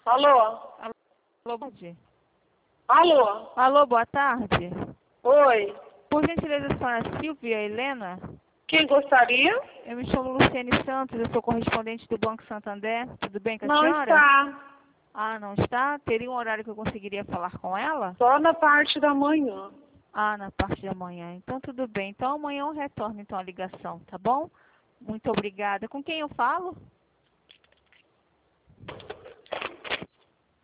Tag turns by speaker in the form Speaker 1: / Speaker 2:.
Speaker 1: Alô?
Speaker 2: Alô, boa tarde.
Speaker 1: Alô?
Speaker 2: Alô, boa tarde.
Speaker 1: Oi?
Speaker 2: Por gentileza, a senhora Silvia Helena?
Speaker 1: Quem gostaria?
Speaker 2: Eu me chamo Luciane Santos, eu sou correspondente do Banco Santander. Tudo bem com a
Speaker 1: Não
Speaker 2: senhora?
Speaker 1: está.
Speaker 2: Ah, não está? Teria um horário que eu conseguiria falar com ela?
Speaker 1: Só na parte da manhã.
Speaker 2: Ah, na parte da manhã. Então, tudo bem. Então, amanhã eu retorno então a ligação, tá bom? Muito obrigada. Com quem eu falo?